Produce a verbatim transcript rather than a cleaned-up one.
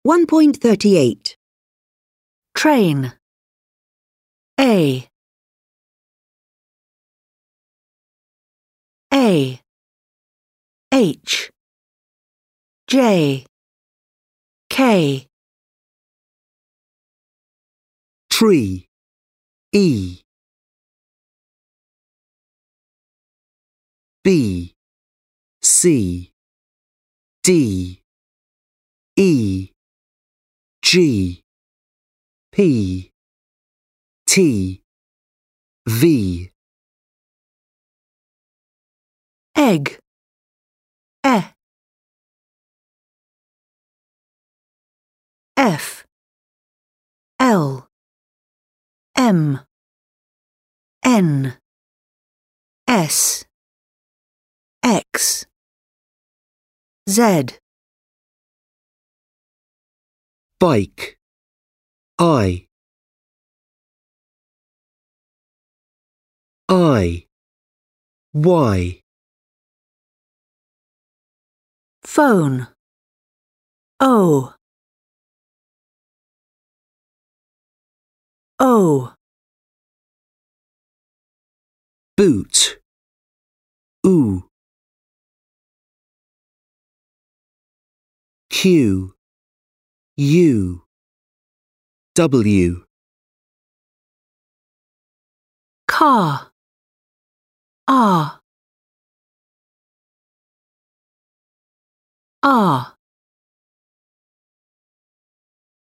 one point thirty-eight. Train. A. A. H. J. K. Tree. E. B. C. D. E. G. P. T. V. Egg. E. F. L. M. N. S. X. Z. Bike. I. I. Y. Phone. O. O. Boot. Oo. Q. U. W. Car. R. R.